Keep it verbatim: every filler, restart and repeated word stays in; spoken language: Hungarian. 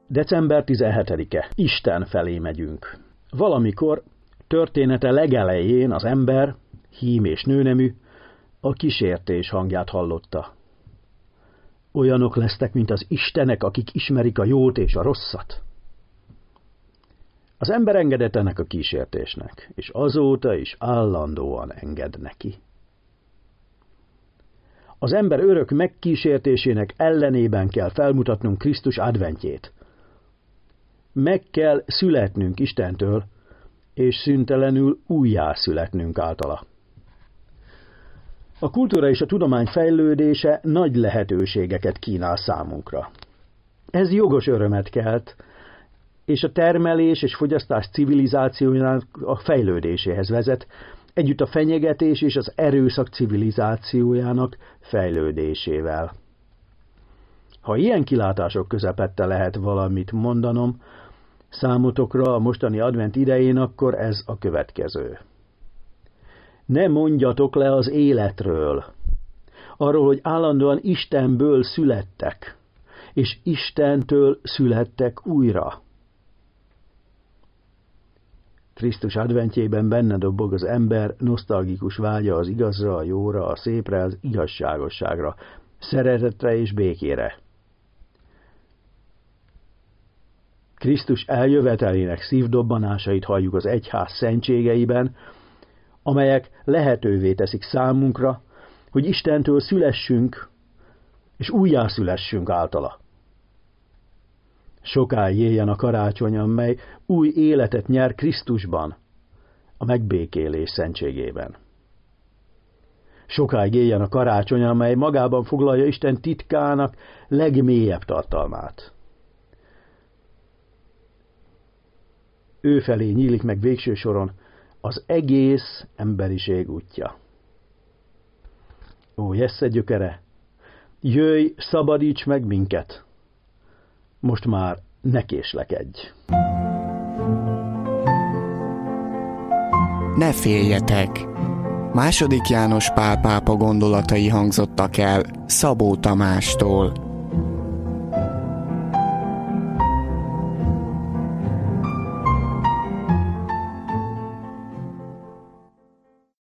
december tizenhetedike. Isten felé megyünk. Valamikor története legelején az ember, hím és nőnemű, a kísértés hangját hallotta. Olyanok lesztek, mint az istenek, akik ismerik a jót és a rosszat. Az ember engedett ennek a kísértésnek, és azóta is állandóan enged neki. Az ember örök megkísértésének ellenében kell felmutatnunk Krisztus adventjét. Meg kell születnünk Istentől, és szüntelenül újjászületnünk általa. A kultúra és a tudomány fejlődése nagy lehetőségeket kínál számunkra. Ez jogos örömet kelt, és a termelés és fogyasztás civilizációjának a fejlődéséhez vezet, együtt a fenyegetés és az erőszak civilizációjának fejlődésével. Ha ilyen kilátások közepette lehet valamit mondanom számotokra a mostani advent idején, akkor ez a következő. Ne mondjatok le az életről, arról, hogy állandóan Istenből születtek, és Istentől születtek újra. Krisztus adventjében benne dobog az ember nosztalgikus vágya az igazra, a jóra, a szépre, az igazságosságra, szeretetre és békére. Krisztus eljövetelének szívdobbanásait halljuk az egyház szentségeiben, amelyek lehetővé teszik számunkra, hogy Istentől szülessünk, és újjászülessünk általa. Sokáig éljen a karácsony, amely új életet nyer Krisztusban, a megbékélés szentségében. Sokáig éljen a karácsony, amely magában foglalja Isten titkának legmélyebb tartalmát. Ő felé nyílik meg végső soron az egész emberiség útja. Ó, Jessze gyökere, jöjj, szabadíts meg minket! Most már ne késlekedj! Ne féljetek! Második János Pál pápa gondolatai hangzottak el Szabó Tamástól.